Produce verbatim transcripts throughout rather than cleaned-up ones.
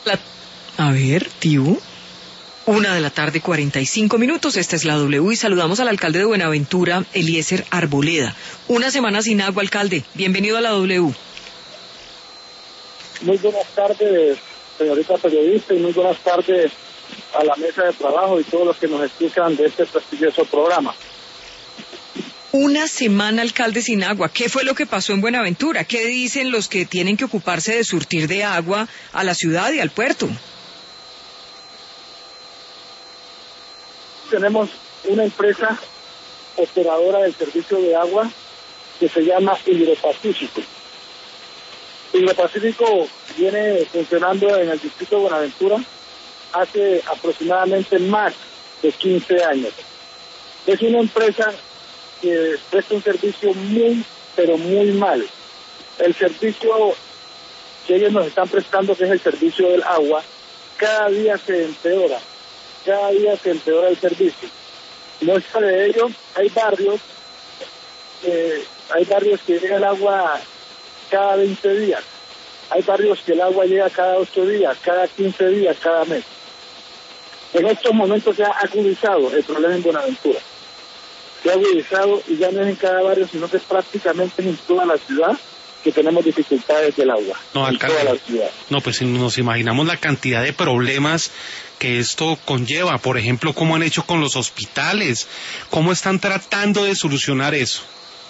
La... A ver, tío. Una de la tarde, cuarenta y cinco minutos. Esta es la W y saludamos al alcalde de Buenaventura, Eliezer Arboleda. Una semana sin agua, alcalde. Bienvenido a la W. Muy buenas tardes, señorita periodista, y muy buenas tardes a la mesa de trabajo y todos los que nos escuchan de este prestigioso programa. Una semana, alcalde, sin agua. ¿Qué fue lo que pasó en Buenaventura? ¿Qué dicen los que tienen que ocuparse de surtir de agua a la ciudad y al puerto? Tenemos una empresa operadora del servicio de agua que se llama Hidropacífico. Hidropacífico viene funcionando en el distrito de Buenaventura hace aproximadamente más de quince años. Es una empresa que presta un servicio muy, pero muy mal. El servicio que ellos nos están prestando, que es el servicio del agua, cada día se empeora. Cada día se empeora el servicio. Muestra de ello, hay barrios, eh, hay barrios que llega el agua cada veinte días. Hay barrios que el agua llega cada ocho días, cada quince días, cada mes. En estos momentos se ha agudizado el problema en Buenaventura. Se ha agudizado y ya no es en cada barrio, sino que prácticamente en toda la ciudad que tenemos dificultades del agua. No, alcalde, en toda la ciudad. No, pues si nos imaginamos la cantidad de problemas que esto conlleva, por ejemplo, cómo han hecho con los hospitales, cómo están tratando de solucionar eso.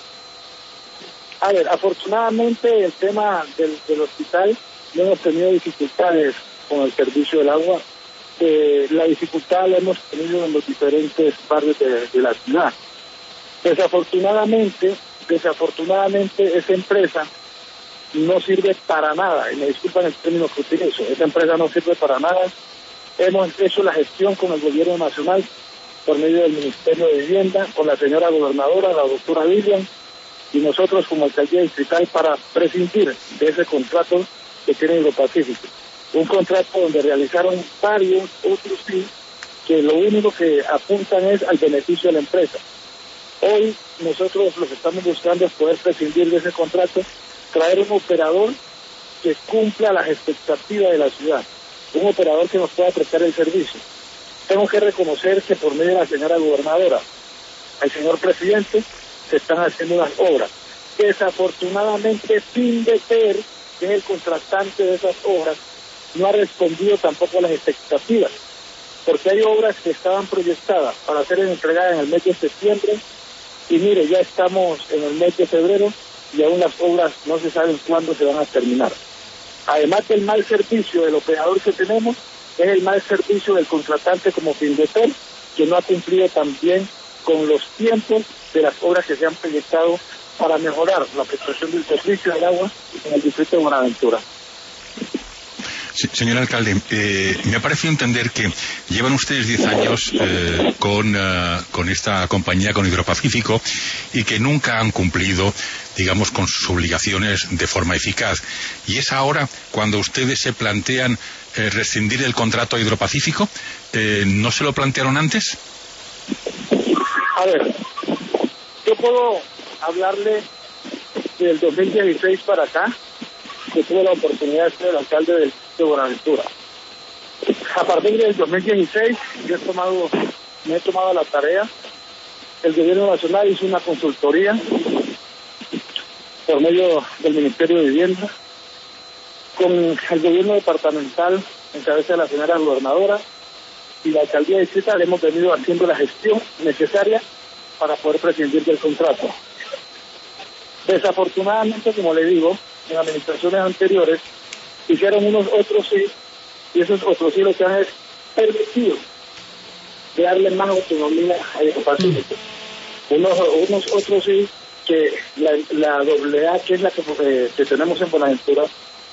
A ver, afortunadamente el tema del, del hospital no hemos tenido dificultades con el servicio del agua. Eh, la dificultad la hemos tenido en los diferentes barrios de, de la ciudad. Desafortunadamente, desafortunadamente esa empresa no sirve para nada, y me disculpan el término que utilizo, esa empresa no sirve para nada. Hemos hecho la gestión con el gobierno nacional por medio del Ministerio de Vivienda, con la señora gobernadora, la doctora Vivian, y nosotros como alcaldía distrital para prescindir de ese contrato que tiene Hidropacífico. Un contrato donde realizaron varios, otros sí, que lo único que apuntan es al beneficio de la empresa. Hoy nosotros lo que estamos buscando es poder prescindir de ese contrato, traer un operador que cumpla las expectativas de la ciudad, un operador que nos pueda prestar el servicio. Tengo que reconocer que por medio de la señora gobernadora, el señor presidente, se están haciendo unas obras. Desafortunadamente, Findeter, que es el contratante de esas obras, no ha respondido tampoco a las expectativas, porque hay obras que estaban proyectadas para ser entregadas en el mes de septiembre, y mire, ya estamos en el mes de febrero, y aún las obras no se saben cuándo se van a terminar. Además del mal servicio del operador que tenemos, es el mal servicio del contratante como Findeter, que no ha cumplido también con los tiempos de las obras que se han proyectado para mejorar la prestación del servicio del agua en el distrito de Buenaventura. Sí, señor alcalde, eh, me ha parecido entender que llevan ustedes diez años eh, con, uh, con esta compañía, con Hidropacífico, y que nunca han cumplido, digamos, con sus obligaciones de forma eficaz. ¿Y es ahora cuando ustedes se plantean eh, rescindir el contrato a Hidropacífico? Eh, ¿No se lo plantearon antes? A ver, yo puedo hablarle del dos mil dieciséis para acá, que tuve la oportunidad de ser el alcalde del de Buenaventura. A partir del dos mil dieciséis yo he tomado, me he tomado la tarea. El gobierno nacional hizo una consultoría por medio del Ministerio de Vivienda, con el gobierno departamental en cabeza de la señora gobernadora y la alcaldía distrital. Hemos venido haciendo la gestión necesaria para poder prescindir del contrato. Desafortunadamente, como le digo, en administraciones anteriores hicieron unos otros sí, y esos otros sí lo que han es permitido de darle más autonomía a Hidropacífico. Unos, unos otros sí que la, la doble A, que es la que, eh, que tenemos en Buenaventura,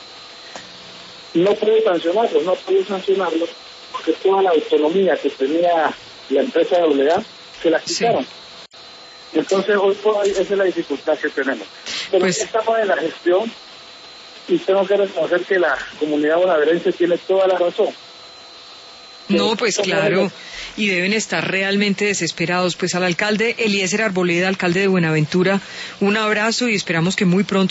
no puede sancionarlo, no puede sancionarlo, porque toda la autonomía que tenía la empresa doble A se la quitaron. Sí. Entonces hoy por hoy esa es la dificultad que tenemos. Pero pues... estamos en la gestión, y tengo que reconocer que la comunidad bonaerense tiene toda la razón. No, pues claro, y deben estar realmente desesperados. Pues al alcalde Eliezer Arboleda, alcalde de Buenaventura, un abrazo y esperamos que muy pronto